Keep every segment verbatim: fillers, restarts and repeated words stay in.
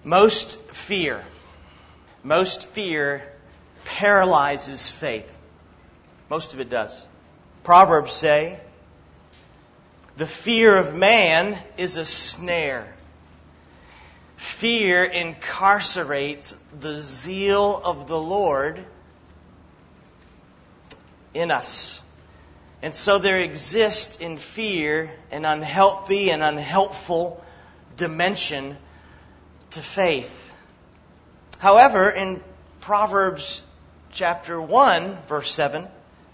Most fear, most fear paralyzes faith. Most of it does. Proverbs say, the fear of man is a snare. Fear incarcerates the zeal of the Lord in us. And so there exists in fear an unhealthy and unhelpful dimension to faith. However, in Proverbs chapter one, verse seven,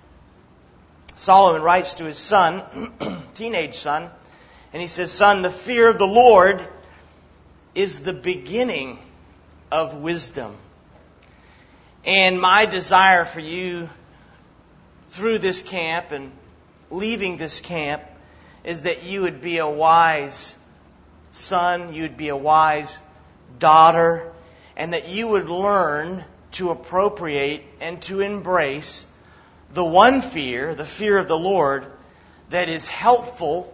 Solomon writes to his son, teenage son, and he says, "Son, the fear of the Lord is the beginning of wisdom." And my desire for you through this camp and leaving this camp is that you would be a wise son, you would be a wise daughter, and that you would learn to appropriate and to embrace the one fear, the fear of the Lord, that is helpful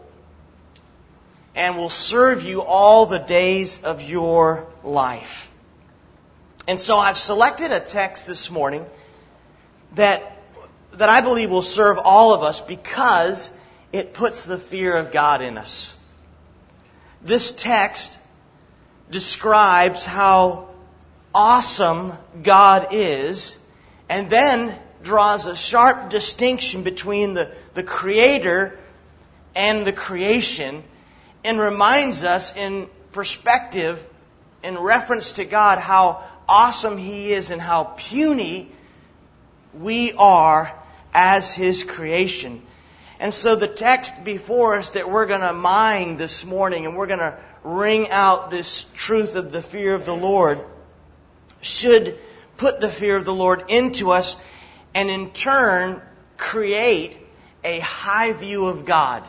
and will serve you all the days of your life. And so I've selected a text this morning that that I believe will serve all of us because it puts the fear of God in us. This text describes how awesome God is, and then draws a sharp distinction between the, the Creator and the creation, and reminds us in perspective, in reference to God, how awesome He is and how puny we are as His creation. And so the text before us that we're going to mine this morning, and we're going to wring out this truth of the fear of the Lord, should put the fear of the Lord into us, and in turn create a high view of God,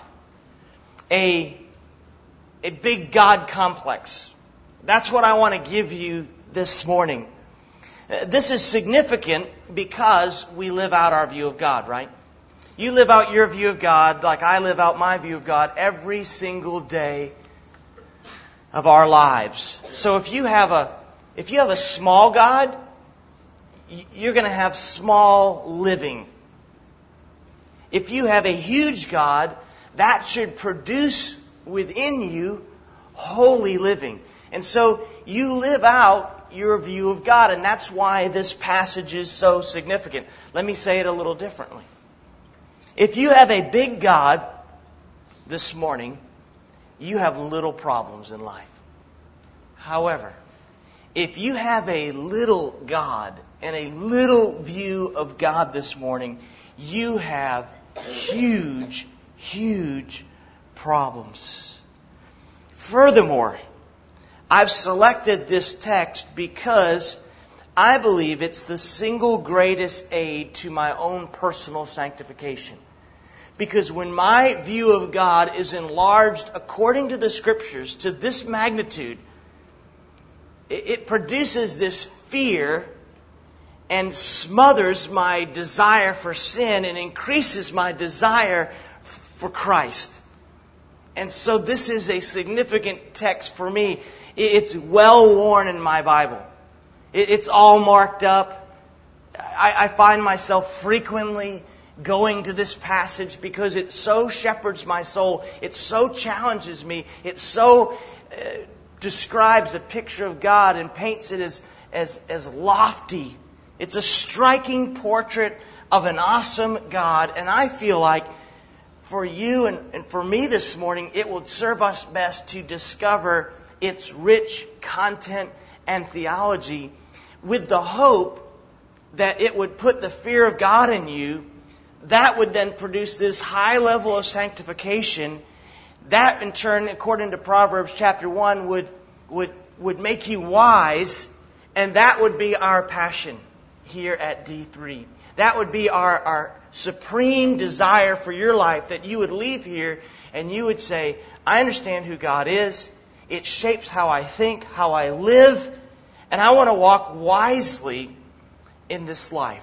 a, a big God complex. That's what I want to give you this morning. This is significant because we live out our view of God, right? You live out your view of God like I live out my view of God every single day of our lives. So if you have a if you have a small God, you're going to have small living. If you have a huge God, that should produce within you holy living. And so you live out your view of God, and that's why this passage is so significant. Let me say it a little differently. If you have a big God this morning, you have little problems in life. However, if you have a little God and a little view of God this morning, you have huge, huge problems. Furthermore, I've selected this text because I believe it's the single greatest aid to my own personal sanctification. Because when my view of God is enlarged according to the Scriptures to this magnitude, it produces this fear and smothers my desire for sin and increases my desire for Christ. And so this is a significant text for me. It's well worn in my Bible. It's all marked up. I find myself frequently going to this passage because it so shepherds my soul. It so challenges me. It so uh, describes a picture of God and paints it as, as, as lofty. It's a striking portrait of an awesome God. And I feel like for you and, and for me this morning, it will serve us best to discover its rich content and theology with the hope that it would put the fear of God in you. That would then produce this high level of sanctification. That in turn, according to Proverbs chapter one, would, would, would make you wise. And that would be our passion here at D three. That would be our, our supreme desire for your life, that you would leave here and you would say, I understand who God is. It shapes how I think, how I live, and I want to walk wisely in this life.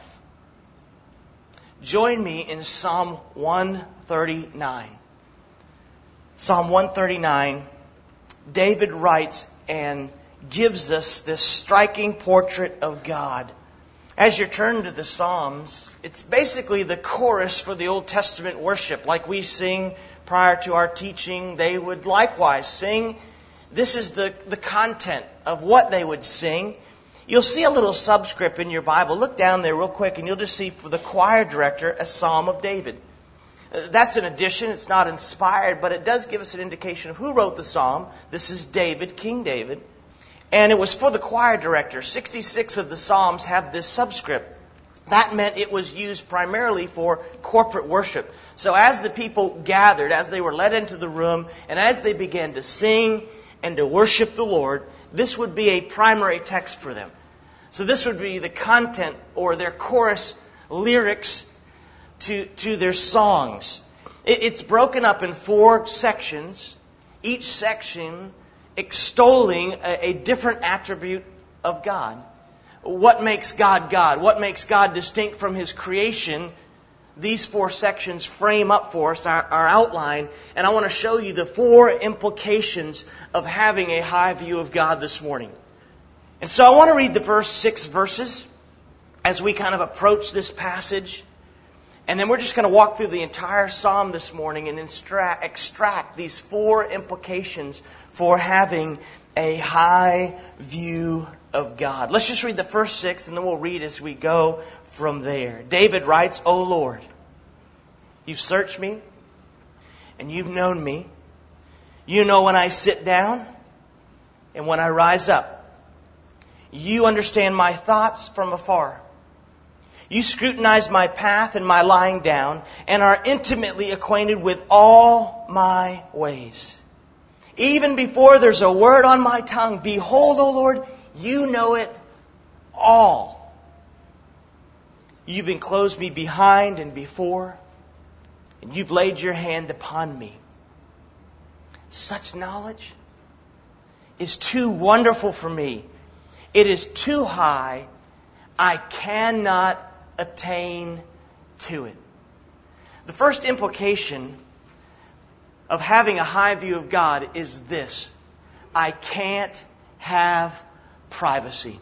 Join me in Psalm one thirty-nine. Psalm one thirty-nine, David writes an gives us this striking portrait of God. As you turn to the Psalms, it's basically the chorus for the Old Testament worship. Like we sing prior to our teaching, they would likewise sing. This is the, the content of what they would sing. You'll see a little subscript in your Bible. Look down there real quick and you'll just see for the choir director, a Psalm of David. That's an addition. It's not inspired, but it does give us an indication of who wrote the psalm. This is David, King David. And it was for the choir director. sixty-six of the psalms have this subscript. That meant it was used primarily for corporate worship. So as the people gathered, as they were led into the room, and as they began to sing and to worship the Lord, this would be a primary text for them. So this would be the content or their chorus lyrics to, to their songs. It, it's broken up in four sections, each section extolling a, a different attribute of God. What makes God God? What makes God distinct from His creation? These four sections frame up for us our, our outline, and I want to show you the four implications of having a high view of God this morning. And so I want to read the first six verses as we kind of approach this passage. And then we're just going to walk through the entire psalm this morning and extract, extract these four implications for having a high view of God. Let's just read the first six and then we'll read as we go from there. David writes, O Lord, you've searched me and you've known me. You know when I sit down and when I rise up. You understand my thoughts from afar. You scrutinize my path and my lying down and are intimately acquainted with all my ways. Even before there's a word on my tongue, behold, O Lord, you know it all. You've enclosed me behind and before, and you've laid your hand upon me. Such knowledge is too wonderful for me. It is too high. I cannot attain to it. The first implication of having a high view of God is this. I can't have privacy.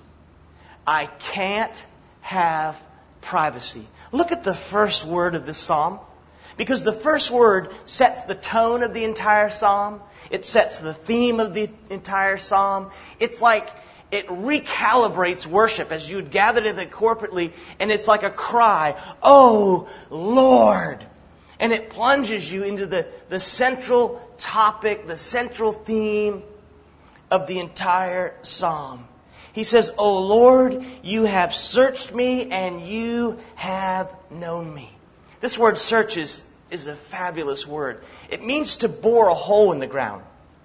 I can't have privacy. Look at the first word of this psalm. Because the first word sets the tone of the entire psalm. It sets the theme of the entire psalm. It's like it recalibrates worship as you'd gather together corporately, and it's like a cry, "Oh, Lord!" And it plunges you into the, the central topic, the central theme of the entire psalm. He says, "O Lord, you have searched me and you have known me." This word search is, is a fabulous word. It means to bore a hole in the ground.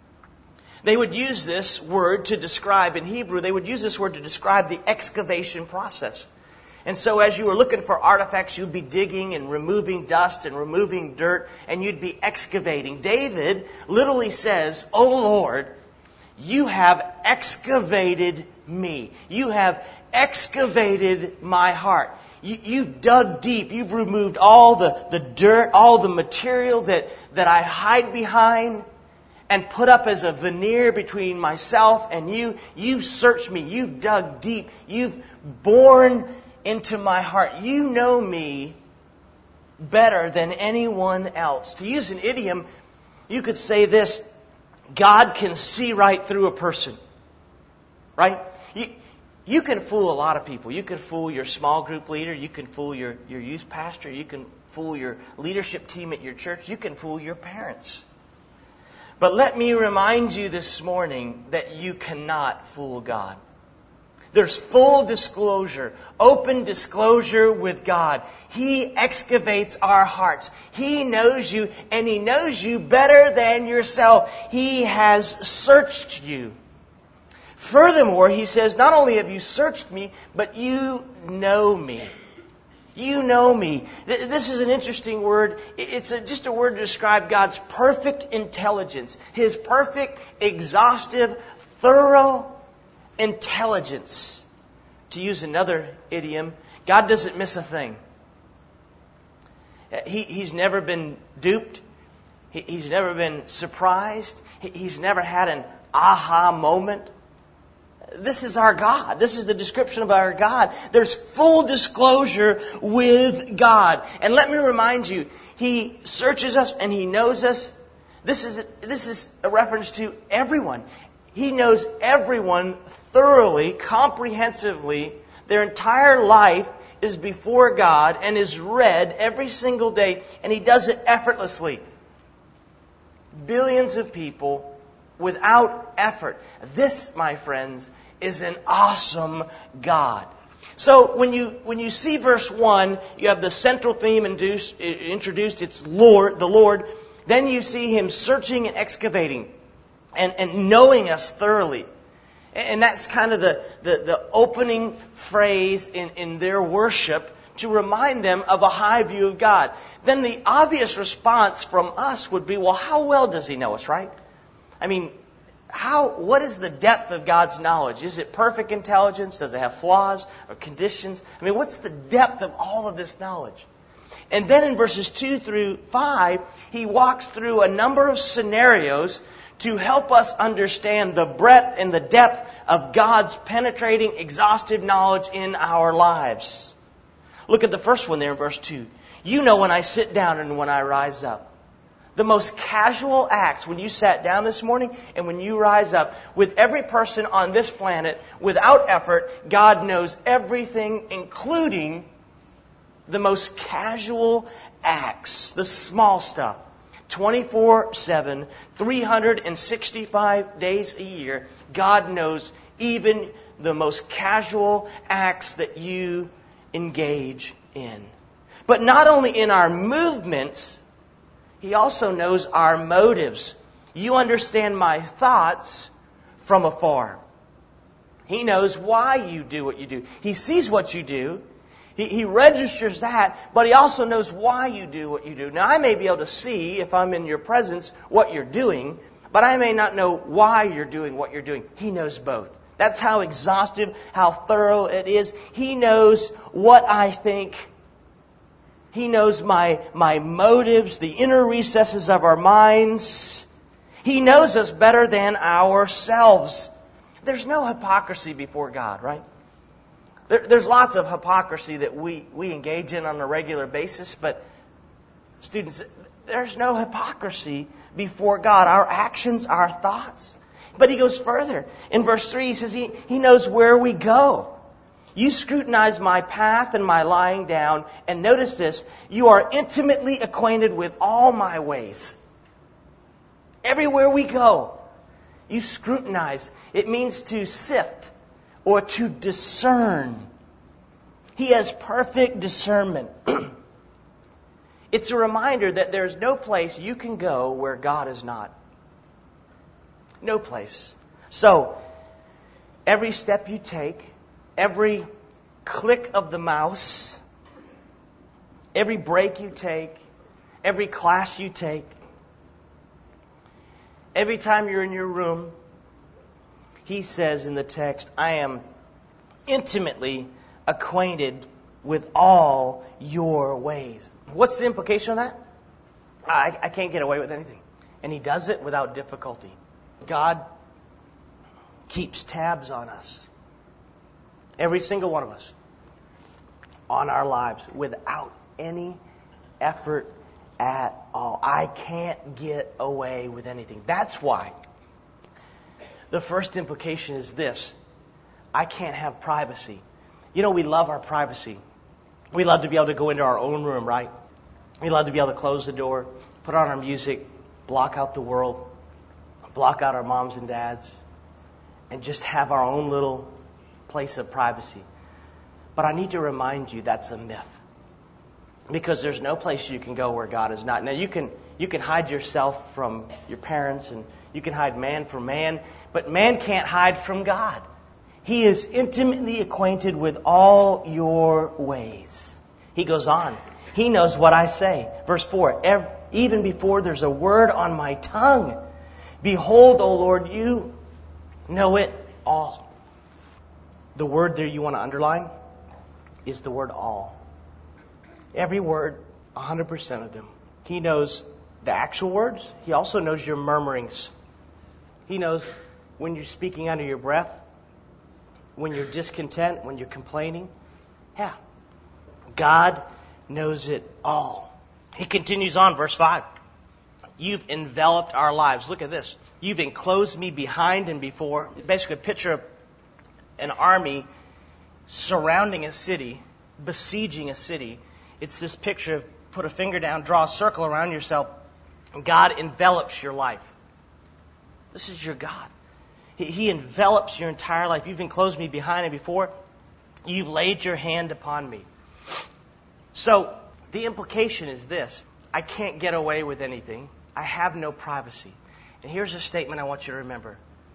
They would use this word to describe, in Hebrew, they would use this word to describe the excavation process. And so as you were looking for artifacts, you'd be digging and removing dust and removing dirt, and you'd be excavating. David literally says, "O Lord, you have excavated me. You have excavated my heart. You, you've dug deep. You've removed all the, the dirt, all the material that, that I hide behind and put up as a veneer between myself and you. You've searched me. You've dug deep. You've bored into my heart. You know me better than anyone else." To use an idiom, you could say this: God can see right through a person. Right? You, you can fool a lot of people. You can fool your small group leader. You can fool your, your youth pastor. You can fool your leadership team at your church. You can fool your parents. But let me remind you this morning that you cannot fool God. There's full disclosure, open disclosure with God. He excavates our hearts. He knows you, and He knows you better than yourself. He has searched you. Furthermore, He says, not only have you searched me, but you know me. You know me. This is an interesting word. It's a, just a word to describe God's perfect intelligence. His perfect, exhaustive, thorough intelligence. To use another idiom, God doesn't miss a thing. He, he's never been duped. He, he's never been surprised. He, he's never had an aha moment. this is our God. This is the description of our God. There's full disclosure with God. And let me remind you, He searches us and He knows us. This is, this is a reference to everyone. He knows everyone thoroughly, comprehensively. Their entire life is before God and is read every single day, and He does it effortlessly. Billions of people without effort. This, my friends, is an awesome God. So when you when you see verse one, you have the central theme induced, introduced. It's Lord, the Lord. Then you see Him searching and excavating and, and knowing us thoroughly. And that's kind of the, the, the opening phrase in, in their worship to remind them of a high view of God. Then the obvious response from us would be, well, how well does He know us, right? I mean, how? What is the depth of God's knowledge? Is it perfect intelligence? Does it have flaws or conditions? I mean, what's the depth of all of this knowledge? And then in verses two through five, He walks through a number of scenarios to help us understand the breadth and the depth of God's penetrating, exhaustive knowledge in our lives. Look at the first one there in verse two. You know when I sit down and when I rise up. The most casual acts when you sat down this morning and when you rise up. With every person on this planet, without effort, God knows everything, including the most casual acts, the small stuff. twenty-four seven, three hundred sixty-five days a year, God knows even the most casual acts that you engage in. But not only in our movements, He also knows our motives. You understand my thoughts from afar. He knows why you do what you do. He sees what you do. He, he registers that, but He also knows why you do what you do. Now, I may be able to see, if I'm in your presence, what you're doing, but I may not know why you're doing what you're doing. He knows both. That's how exhaustive, how thorough it is. He knows what I think. He knows my, my motives, the inner recesses of our minds. He knows us better than ourselves. There's no hypocrisy before God, right? There, there's lots of hypocrisy that we, we engage in on a regular basis, but students, there's no hypocrisy before God. Our actions, our thoughts. But He goes further. In verse three, He says He, he knows where we go. You scrutinize my path and my lying down. And notice this, you are intimately acquainted with all my ways. Everywhere we go, you scrutinize. It means to sift or to discern. He has perfect discernment. It's a reminder that there's no place you can go where God is not. No place. So, every step you take, every click of the mouse, every break you take, every class you take, every time you're in your room, He says in the text, I am intimately acquainted with all your ways. What's the implication of that? I, I can't get away with anything. And He does it without difficulty. God keeps tabs on us. Every single one of us. On our lives. Without any effort at all. I can't get away with anything. That's why the first implication is this. I can't have privacy. You know, we love our privacy. We love to be able to go into our own room, right? We love to be able to close the door, put on our music, block out the world, block out our moms and dads, and just have our own little place of privacy. But I need to remind you that's a myth. Because there's no place you can go where God is not. Now you can you can hide yourself from your parents and you can hide man from man, but man can't hide from God. He is intimately acquainted with all your ways. He goes on. He knows what I say. Verse four, even before there's a word on my tongue, behold, O Lord, you know it all. The word there you want to underline is the word all. Every word, one hundred percent of them. He knows the actual words. He also knows your murmurings. He knows when you're speaking under your breath. when you're discontent, when you're complaining? Yeah. God knows it all. He continues on, verse five. You've enveloped our lives. Look at this. You've enclosed me behind and before. Basically a picture of an army surrounding a city, besieging a city. It's this picture of put a finger down, draw a circle around yourself, and God envelops your life. This is your God. He, he envelops your entire life. You've enclosed me behind and before. You've laid your hand upon me. So the implication is this. I can't get away with anything. I have no privacy. And here's a statement I want you to remember.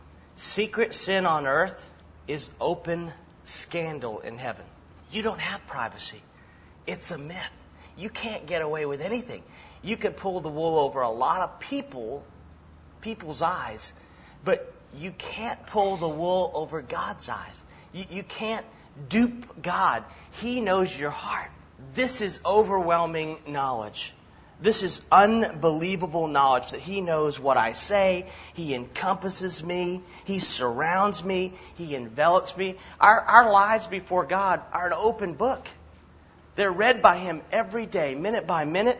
Secret sin on earth is open scandal in heaven. You don't have privacy. It's a myth. You can't get away with anything. You can pull the wool over a lot of people, people's eyes, but you can't pull the wool over God's eyes. You, you can't dupe God. He knows your heart. This is overwhelming knowledge. This is unbelievable knowledge that He knows what I say. He encompasses me. He surrounds me. He envelops me. Our, our lives before God are an open book. They're read by Him every day, minute by minute,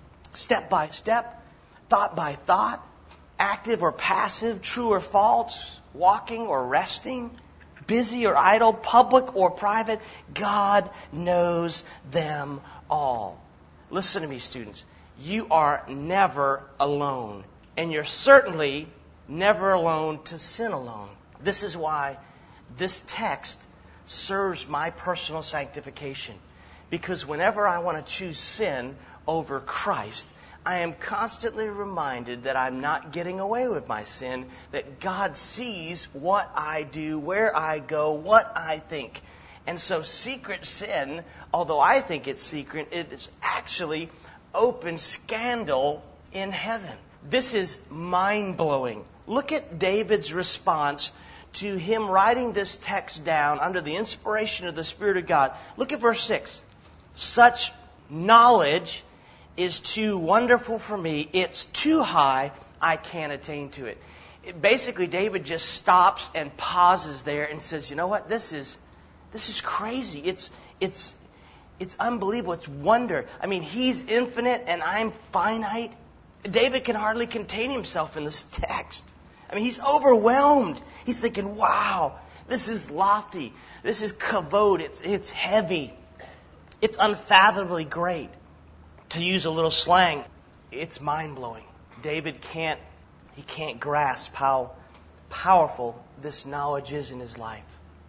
step by step, thought by thought, active or passive, true or false, walking or resting, busy or idle, public or private. God knows them all. Listen to me, students. You are never alone. And you're certainly never alone to sin alone. This is why this text serves my personal sanctification. Because whenever I want to choose sin over Christ, I am constantly reminded that I'm not getting away with my sin, that God sees what I do, where I go, what I think. And so secret sin, although I think it's secret, it is actually open scandal in heaven. This is mind-blowing. Look at David's response to him writing this text down under the inspiration of the Spirit of God. Look at verse six. Such knowledge is too wonderful for me. It's too high. I can't attain to it. It basically, David just stops and pauses there and says, you know what? This is this is crazy. It's it's It's unbelievable. It's wonder. I mean, He's infinite and I'm finite. David can hardly contain himself in this text. I mean, he's overwhelmed. He's thinking, wow, this is lofty. This is kavod. It's, it's heavy. It's unfathomably great. To use a little slang, it's mind-blowing. David can't, he can't grasp how powerful this knowledge is in his life.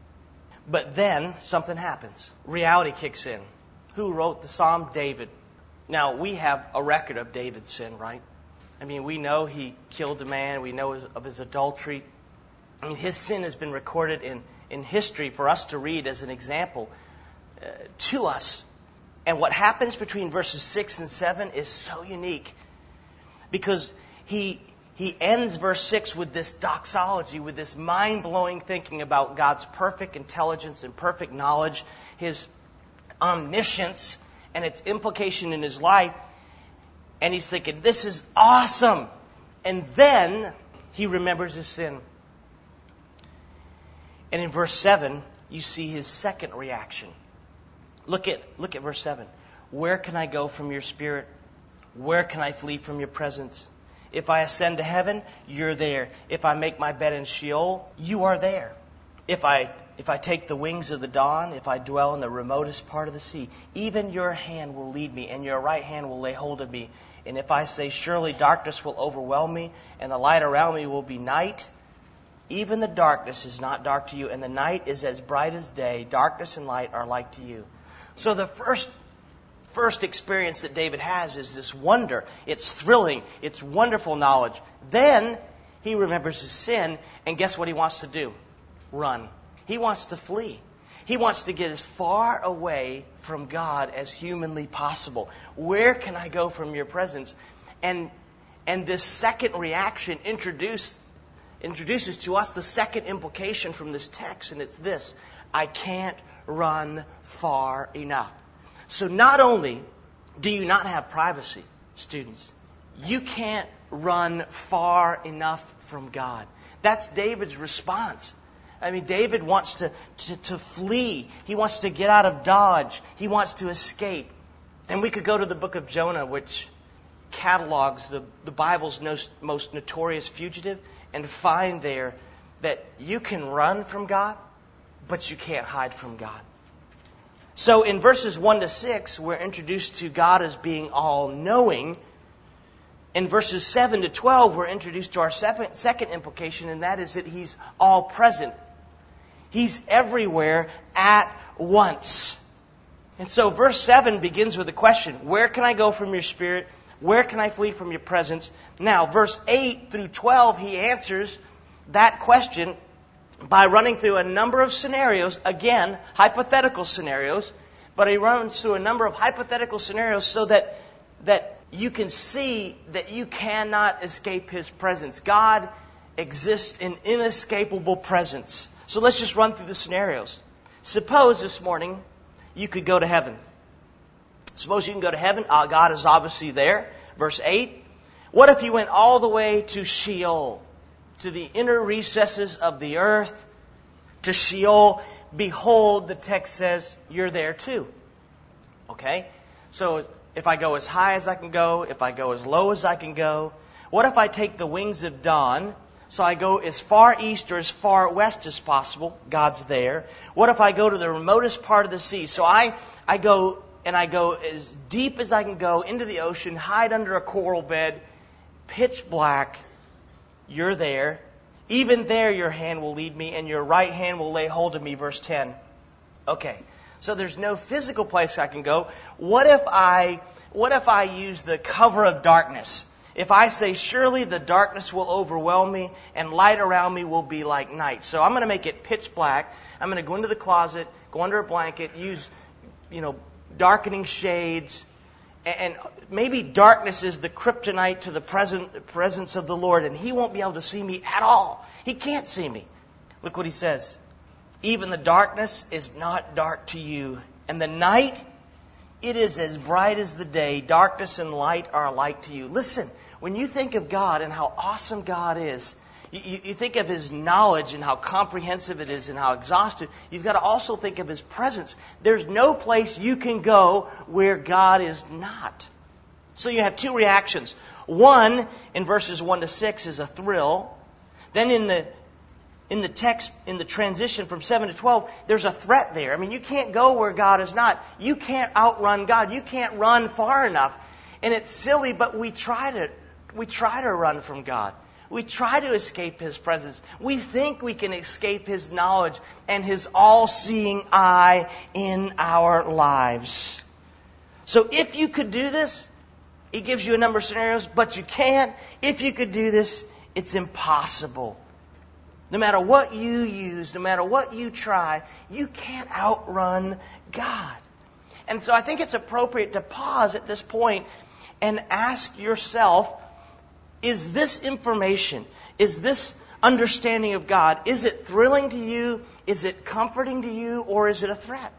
But then something happens. Reality kicks in. Who wrote the Psalm? David. Now, we have a record of David's sin, right? I mean, we know he killed a man. We know of his adultery. I mean, his sin has been recorded in, in history for us to read as an example uh, to us. And what happens between verses six and seven is so unique because he he ends verse six with this doxology, with this mind-blowing thinking about God's perfect intelligence and perfect knowledge, His omniscience and its implication in his life. And he's thinking, this is awesome. And then he remembers his sin. And in verse seven, you see his second reaction. Look at, look at verse seven. Where can I go from your spirit? Where can I flee from your presence? If I ascend to heaven, you're there. If I make my bed in Sheol, you are there. If I if I take the wings of the dawn, if I dwell in the remotest part of the sea, even your hand will lead me, and your right hand will lay hold of me. And if I say, surely darkness will overwhelm me, and the light around me will be night, even the darkness is not dark to you, and the night is as bright as day. Darkness and light are like to you. So the first first experience that David has is this wonder. It's thrilling. It's wonderful knowledge. Then he remembers his sin, and guess what he wants to do? Run. He wants to flee. He wants to get as far away from God as humanly possible. Where can I go from your presence? And and this second reaction introduce, introduces to us the second implication from this text, and it's this: I can't run far enough. So not only do you not have privacy, students, you can't run far enough from God. That's David's response. I mean, David wants to, to, to flee. He wants to get out of Dodge. He wants to escape. And we could go to the book of Jonah, which catalogs the, the Bible's most, most notorious fugitive, and find there that you can run from God, but you can't hide from God. So in verses one to six, we're introduced to God as being all-knowing. In verses seven to twelve, we're introduced to our second, second implication, and that is that He's all-present. He's everywhere at once. And so verse seven begins with a question. Where can I go from your Spirit? Where can I flee from your presence? Now, verse eight through twelve, he answers that question by running through a number of scenarios, again, hypothetical scenarios, but he runs through a number of hypothetical scenarios so that, that you can see that you cannot escape His presence. God exists in inescapable presence. So let's just run through the scenarios. Suppose this morning you could go to heaven. Suppose you can go to heaven. Uh, God is obviously there. Verse eight. What if you went all the way to Sheol, to the inner recesses of the earth, to Sheol? Behold, the text says, you're there too. Okay? So if I go as high as I can go, if I go as low as I can go, what if I take the wings of dawn? So I go as far east or as far west as possible. God's there. What if I go to the remotest part of the sea? So I, I go and I go as deep as I can go into the ocean, hide under a coral bed, pitch black. You're there. Even there your hand will lead me and your right hand will lay hold of me. Verse ten. Okay. So there's no physical place I can go. What if I, what if I use the cover of darkness? If I say, surely the darkness will overwhelm me and light around me will be like night. So I'm going to make it pitch black. I'm going to go into the closet, go under a blanket, use, you know, darkening shades. And maybe darkness is the kryptonite to the present, presence of the Lord, and He won't be able to see me at all. He can't see me. Look what He says. Even the darkness is not dark to you. And the night, it is as bright as the day. Darkness and light are alike to you. Listen, when you think of God and how awesome God is, you, you think of His knowledge and how comprehensive it is and how exhaustive. You've got to also think of His presence. There's no place you can go where God is not. So you have two reactions. One, in verses one to six, is a thrill. Then in the in the text, in the transition from seven to twelve, there's a threat there. I mean, you can't go where God is not. You can't outrun God. You can't run far enough. And it's silly, but we try to we try to run from God. We try to escape His presence. We think we can escape His knowledge and His all-seeing eye in our lives. So if you could do this, He gives you a number of scenarios, but you can't. If you could do this, it's impossible. No matter what you use, no matter what you try, you can't outrun God. And so I think it's appropriate to pause at this point and ask yourself, is this information, is this understanding of God, is it thrilling to you, is it comforting to you, or is it a threat?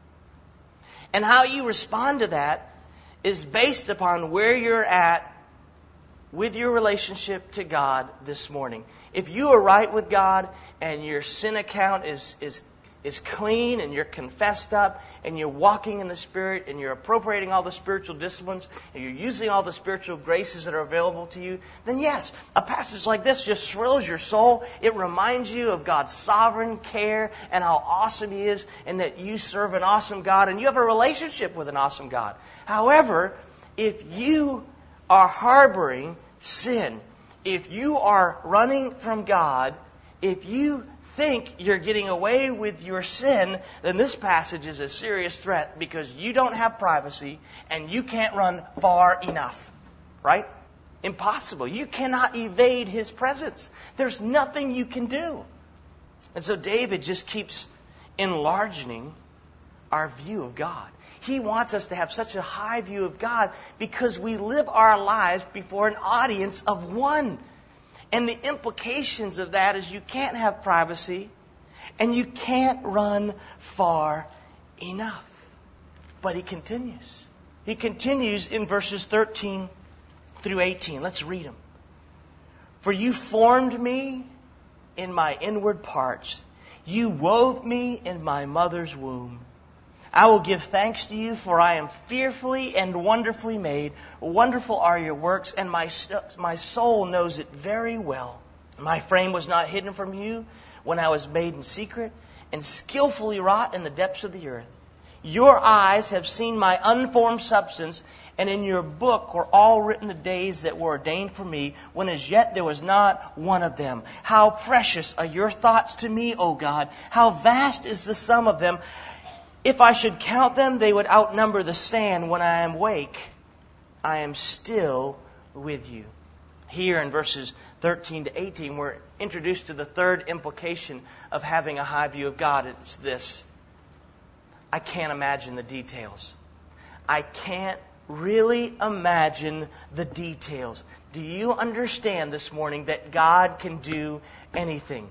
And how you respond to that is based upon where you're at with your relationship to God this morning. If you are right with God and your sin account is, is, is clean and you're confessed up and you're walking in the Spirit and you're appropriating all the spiritual disciplines and you're using all the spiritual graces that are available to you, then yes, a passage like this just thrills your soul. It reminds you of God's sovereign care and how awesome He is and that you serve an awesome God and you have a relationship with an awesome God. However, if you are harboring sin, if you are running from God, if you think you're getting away with your sin, then this passage is a serious threat because you don't have privacy and you can't run far enough. Right? Impossible. You cannot evade His presence. There's nothing you can do. And so David just keeps enlarging our view of God. He wants us to have such a high view of God because we live our lives before an audience of one. And the implications of that is you can't have privacy and you can't run far enough. But he continues. He continues in verses thirteen through eighteen. Let's read them. For you formed me in my inward parts. You wove me in my mother's womb. I will give thanks to you, for I am fearfully and wonderfully made. Wonderful are your works, and my, my soul knows it very well. My frame was not hidden from you when I was made in secret and skillfully wrought in the depths of the earth. Your eyes have seen my unformed substance, and in your book were all written the days that were ordained for me, when as yet there was not one of them. How precious are your thoughts to me, O God! How vast is the sum of them! If I should count them, they would outnumber the sand. When I am awake, I am still with you. Here in verses thirteen to eighteen, we're introduced to the third implication of having a high view of God. It's this: I can't imagine the details. I can't really imagine the details. Do you understand this morning that God can do anything?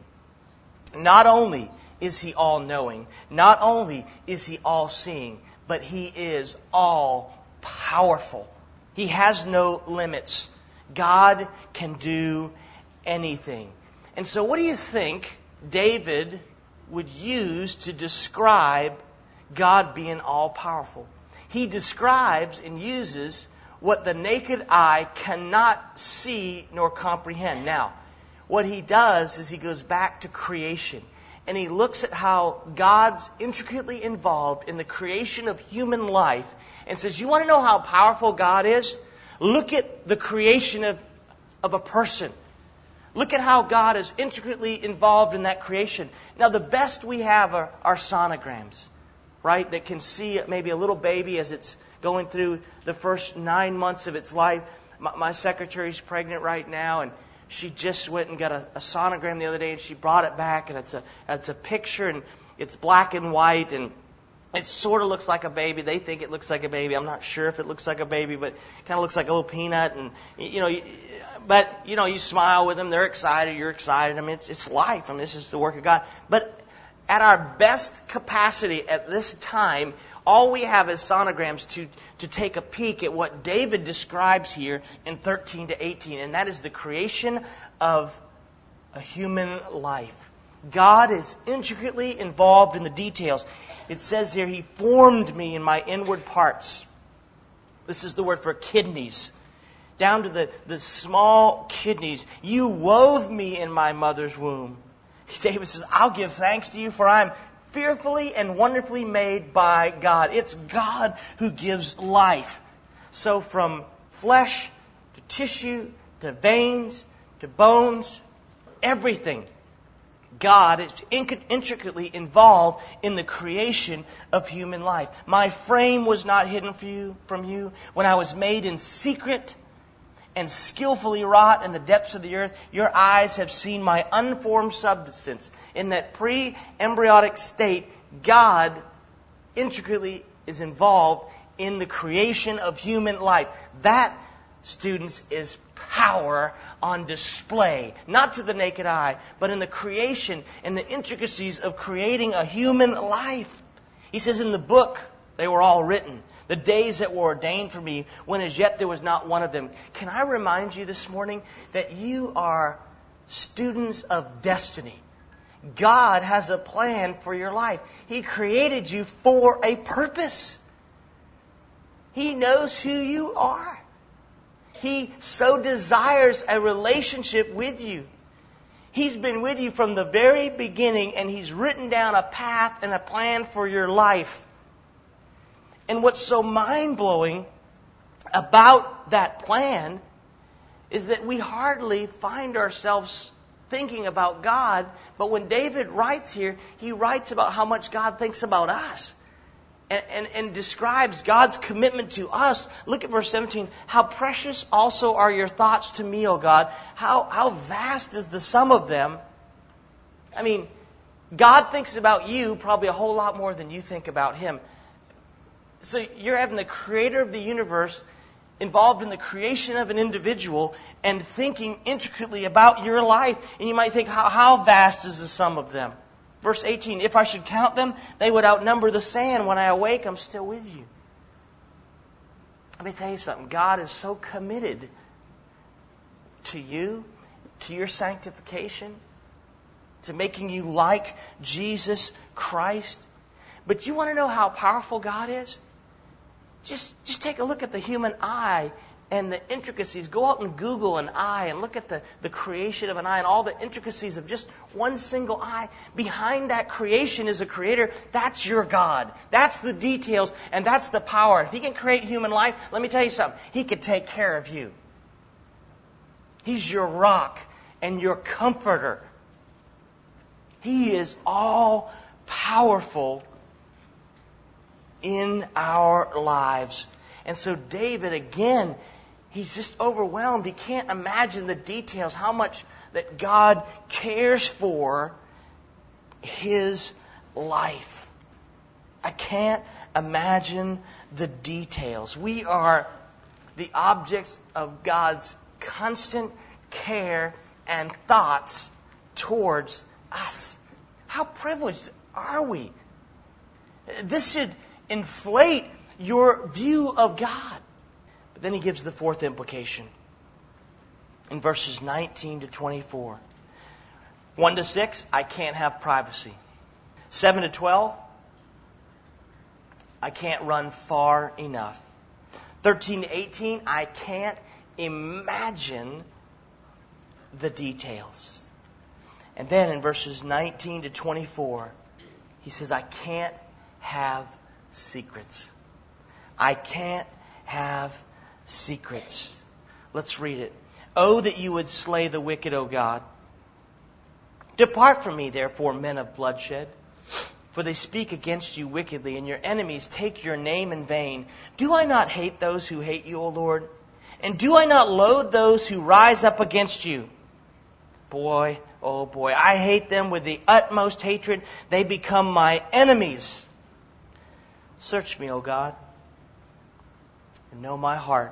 Not only is He all-knowing, not only is He all-seeing, but He is all-powerful. He has no limits. God can do anything. And so what do you think David would use to describe God being all-powerful? He describes and uses what the naked eye cannot see nor comprehend. Now, what he does is he goes back to creation, and he looks at how God's intricately involved in the creation of human life and says, you want to know how powerful God is? Look at the creation of, of a person. Look at how God is intricately involved in that creation. Now, the best we have are, are sonograms, right? That can see maybe a little baby as it's going through the first nine months of its life. My, my secretary's pregnant right now, and she just went and got a, a sonogram the other day, and she brought it back, and it's a it's a picture, and it's black and white, and it sort of looks like a baby. They think it looks like a baby. I'm not sure if it looks like a baby, but it kind of looks like a little peanut, and you know, but you know, you smile with them. They're excited. You're excited. I mean, it's it's life. I mean, this is the work of God. But at our best capacity at this time, all we have is sonograms to, to take a peek at what David describes here in thirteen to eighteen, and that is the creation of a human life. God is intricately involved in the details. It says here, He formed me in my inward parts. This is the word for kidneys. Down to the, the small kidneys. You wove me in my mother's womb. David says, I'll give thanks to you, for I am fearfully and wonderfully made by God. It's God who gives life. So from flesh to tissue to veins to bones, everything, God is intricately involved in the creation of human life. My frame was not hidden from you, from you when I was made in secret and skillfully wrought in the depths of the earth. Your eyes have seen my unformed substance. In that pre-embryonic state, God intricately is involved in the creation of human life. That, students, is power on display. Not to the naked eye, but in the creation and the intricacies of creating a human life. He says in the book, they were all written. The days that were ordained for me, when as yet there was not one of them. Can I remind you this morning that you are students of destiny? God has a plan for your life. He created you for a purpose. He knows who you are. He so desires a relationship with you. He's been with you from the very beginning, and He's written down a path and a plan for your life. And what's so mind-blowing about that plan is that we hardly find ourselves thinking about God. But when David writes here, he writes about how much God thinks about us. And, and, and describes God's commitment to us. Look at verse seventeen. How precious also are your thoughts to me, O God. How, how vast is the sum of them. I mean, God thinks about you probably a whole lot more than you think about Him. So you're having the creator of the universe involved in the creation of an individual and thinking intricately about your life. And you might think, how, how vast is the sum of them? Verse eighteen, if I should count them, they would outnumber the sand. When I awake, I'm still with you. Let me tell you something. God is so committed to you, to your sanctification, to making you like Jesus Christ. But you want to know how powerful God is? Just, just take a look at the human eye and the intricacies. Go out and Google an eye and look at the, the creation of an eye and all the intricacies of just one single eye. Behind that creation is a creator. That's your God. That's the details, and that's the power. If He can create human life, let me tell you something. He can take care of you. He's your rock and your comforter. He is all powerful in our lives. And so David, again, he's just overwhelmed. He can't imagine the details, how much that God cares for his life. I can't imagine the details. We are the objects of God's constant care and thoughts towards us. How privileged are we? This should inflate your view of God. But then he gives the fourth implication in verses nineteen to twenty-four. one to six, I can't have privacy. seven to twelve, I can't run far enough. thirteen to eighteen, I can't imagine the details. And then in verses nineteen to twenty-four, he says, I can't have secrets. I can't have secrets. Let's read it. Oh, that you would slay the wicked, O God. Depart from me, therefore, men of bloodshed, for they speak against you wickedly, and your enemies take your name in vain. Do I not hate those who hate you, O Lord? And do I not loathe those who rise up against you? Boy, oh boy, I hate them with the utmost hatred. They become my enemies. Search me, O God, and know my heart.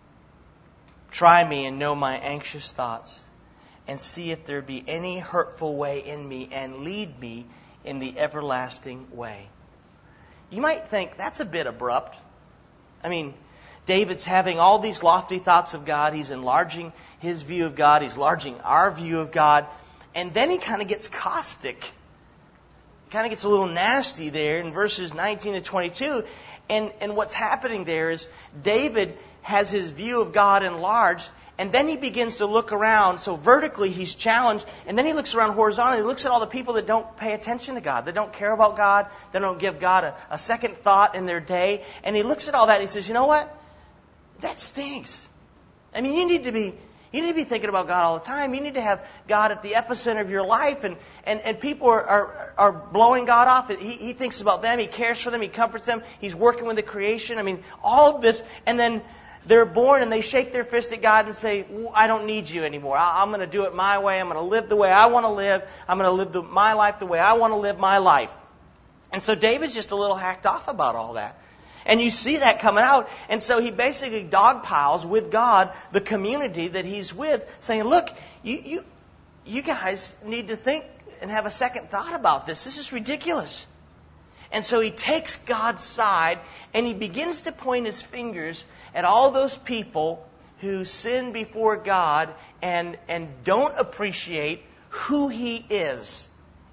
Try me and know my anxious thoughts, and see if there be any hurtful way in me, and lead me in the everlasting way. You might think that's a bit abrupt. I mean, David's having all these lofty thoughts of God. He's enlarging his view of God. He's enlarging our view of God. And then he kind of gets caustic. Kind of gets a little nasty there in verses nineteen to twenty-two. And, and what's happening there is David has his view of God enlarged, and then he begins to look around. So vertically he's challenged, and then he looks around horizontally. He looks at all the people that don't pay attention to God. They don't care about God. They don't give God a, a second thought in their day. And he looks at all that and he says, you know what? That stinks. I mean, you need to be you need to be thinking about God all the time. You need to have God at the epicenter of your life. And, and, and people are, are, are blowing God off. He, he thinks about them. He cares for them. He comforts them. He's working with the creation. I mean, all of this. And then they're born and they shake their fist at God and say, I don't need you anymore. I, I'm going to do it my way. I'm going to live the way I want to live. I'm going to live the, my life the way I want to live my life. And so David's just a little hacked off about all that. And you see that coming out. And so he basically dogpiles with God the community that he's with, saying, look, you, you, you guys need to think and have a second thought about this. This is ridiculous. And so he takes God's side and he begins to point his fingers at all those people who sin before God and, and don't appreciate who He is.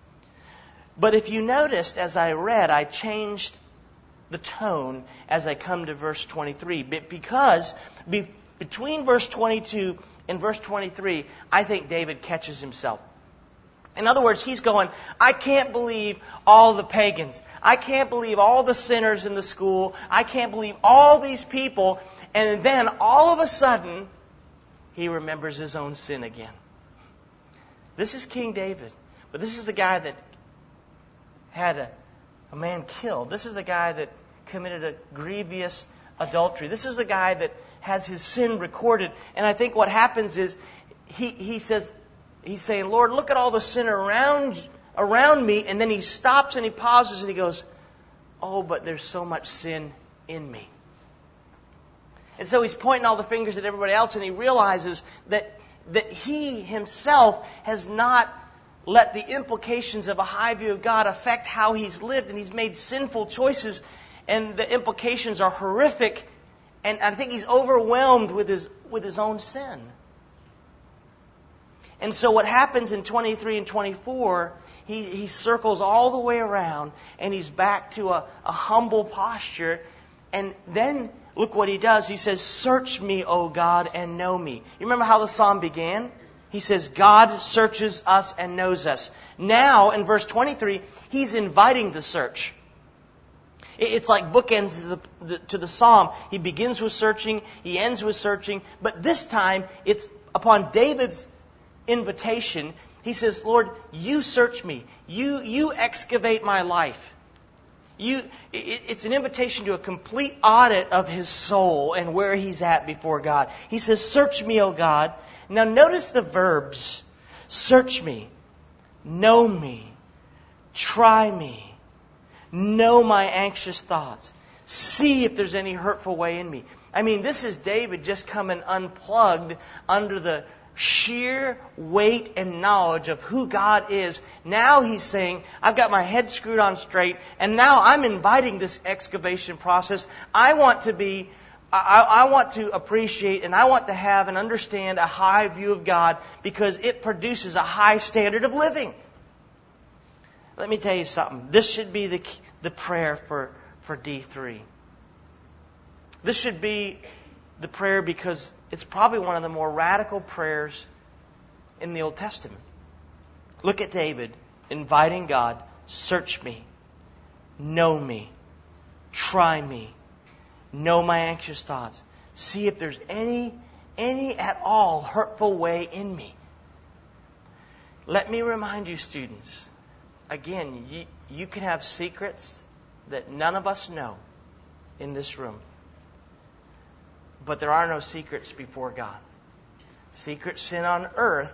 But if you noticed, as I read, I changed the tone as I come to verse twenty-three. Because be, between verse twenty-two and verse twenty-three, I think David catches himself. In other words, he's going, I can't believe all the pagans. I can't believe all the sinners in the school. I can't believe all these people. And then all of a sudden, he remembers his own sin again. This is King David. But this is the guy that had a, a man killed. This is the guy that committed a grievous adultery. This is the guy that has his sin recorded. And I think what happens is he, he says, he's saying, Lord, look at all the sin around, around me. And then he stops and he pauses and he goes, oh, but there's so much sin in me. And so he's pointing all the fingers at everybody else, and he realizes that, that he himself has not let the implications of a high view of God affect how he's lived, and he's made sinful choices, and the implications are horrific. And I think he's overwhelmed with his with his own sin. And so what happens in twenty-three and twenty-four, he, he circles all the way around, and he's back to a, a humble posture. And then look what he does. He says, "Search me, O God, and know me." You remember how the psalm began? He says, God searches us and knows us. Now, in verse twenty-three, he's inviting the search. It's like bookends to the, the, to the psalm. He begins with searching, he ends with searching, but this time it's upon David's invitation. He says, Lord, you search me. You, you excavate my life. You, it, it's an invitation to a complete audit of his soul and where he's at before God. He says, search me, O God. Now notice the verbs. Search me, know me, try me, know my anxious thoughts, see if there's any hurtful way in me. I mean, this is David just coming unplugged under the sheer weight and knowledge of who God is. Now he's saying, I've got my head screwed on straight, and now I'm inviting this excavation process. I want to be, I, I want to appreciate and I want to have and understand a high view of God because it produces a high standard of living. Let me tell you something. This should be the, the prayer for, for D three. This should be the prayer because it's probably one of the more radical prayers in the Old Testament. Look at David inviting God, search me, know me, try me, know my anxious thoughts, see if there's any, any at all hurtful way in me. Let me remind you, students, again, you, you can have secrets that none of us know in this room. But there are no secrets before God. Secret sin on earth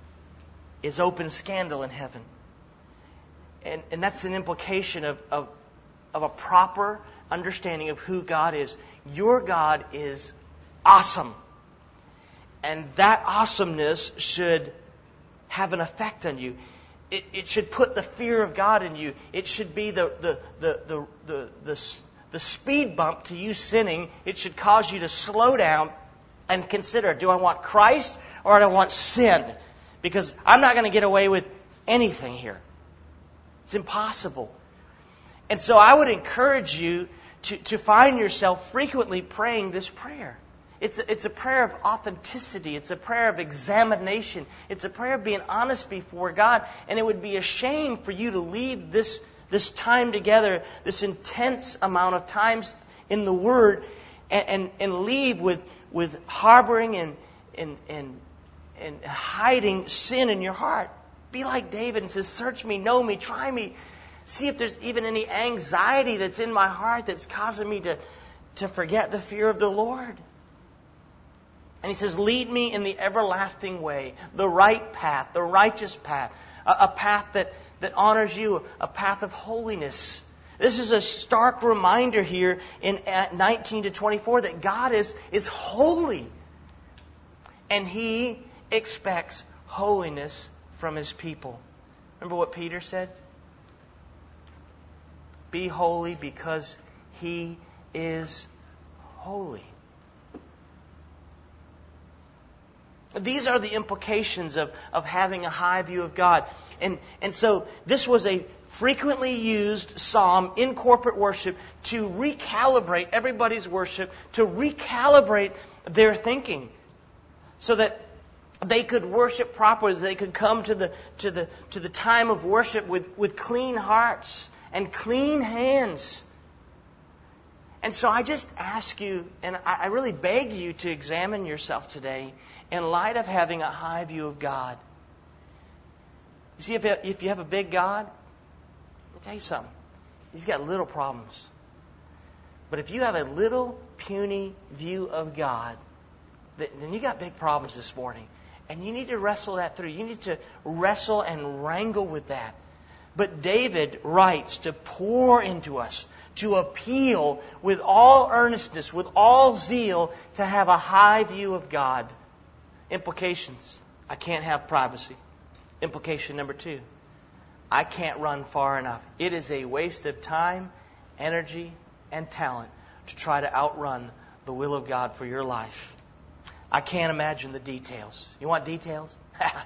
is open scandal in heaven. And, and that's an implication of, of, of a proper understanding of who God is. Your God is awesome. And that awesomeness should have an effect on you. It, it should put the fear of God in you. It should be the, the, the, the, the, the The speed bump to you sinning. It should cause you to slow down and consider, do I want Christ or do I want sin? Because I'm not going to get away with anything here. It's impossible. And so I would encourage you to, to find yourself frequently praying this prayer. It's a, it's a prayer of authenticity. It's a prayer of examination. It's a prayer of being honest before God. And it would be a shame for you to leave this This time together, this intense amount of times in the Word, and, and, and leave with, with harboring and, and, and, and hiding sin in your heart. Be like David and says, search me, know me, try me. See if there's even any anxiety that's in my heart that's causing me to, to forget the fear of the Lord. And he says, lead me in the everlasting way, the right path, the righteous path, a, a path that that honors you, a path of holiness. This is a stark reminder here in nineteen to twenty-four that God is, is holy. And He expects holiness from His people. Remember what Peter said? Be holy because He is holy. These are the implications of, of having a high view of God. And, and so this was a frequently used psalm in corporate worship to recalibrate everybody's worship, to recalibrate their thinking so that they could worship properly, they could come to the, to the, to the time of worship with, with clean hearts and clean hands. And so I just ask you, and I really beg you to examine yourself today in light of having a high view of God. You see, if, if you have a big God, let me tell you something. You've got little problems. But if you have a little puny view of God, then you got big problems this morning. And you need to wrestle that through. You need to wrestle and wrangle with that. But David writes to pour into us, to appeal with all earnestness, with all zeal, to have a high view of God. Implications. I can't have privacy. Implication number two. I can't run far enough. It is a waste of time, energy, and talent to try to outrun the will of God for your life. I can't imagine the details. You want details?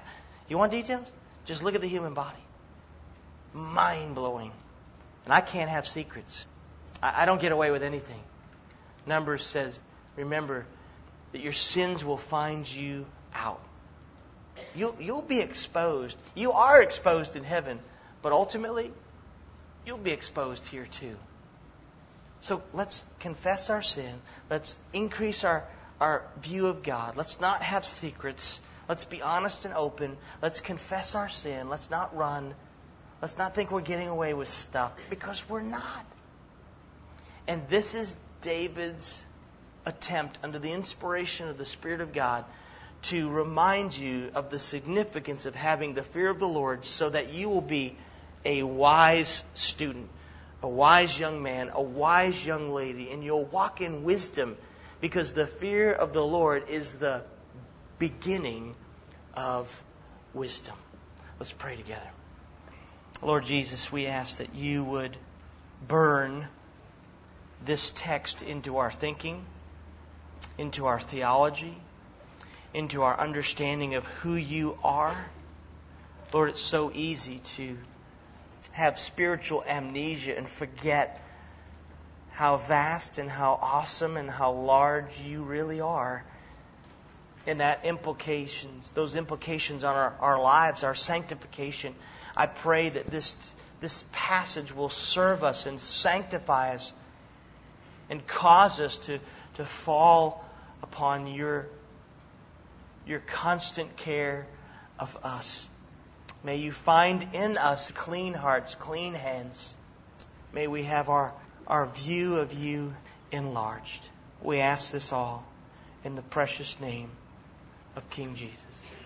You want details? Just look at the human body. Mind-blowing. And I can't have secrets. I, I don't get away with anything. Numbers says, remember that your sins will find you out. You'll, you'll be exposed. You are exposed in heaven, but ultimately, you'll be exposed here too. So let's confess our sin. Let's increase our, our view of God. Let's not have secrets. Let's be honest and open. Let's confess our sin. Let's not run. Let's not think we're getting away with stuff, because we're not. And this is David's attempt, under the inspiration of the Spirit of God, to remind you of the significance of having the fear of the Lord, so that you will be a wise student, a wise young man, a wise young lady, and you'll walk in wisdom, because the fear of the Lord is the beginning of wisdom. Let's pray together. Lord Jesus, we ask that you would burn this text into our thinking, into our theology, into our understanding of who you are. Lord, it's so easy to have spiritual amnesia and forget how vast and how awesome and how large you really are. And that implications, those implications on our, our lives, our sanctification. I pray that this this passage will serve us and sanctify us and cause us to, to fall upon your, your constant care of us. May you find in us clean hearts, clean hands. May we have our, our view of you enlarged. We ask this all in the precious name of King Jesus.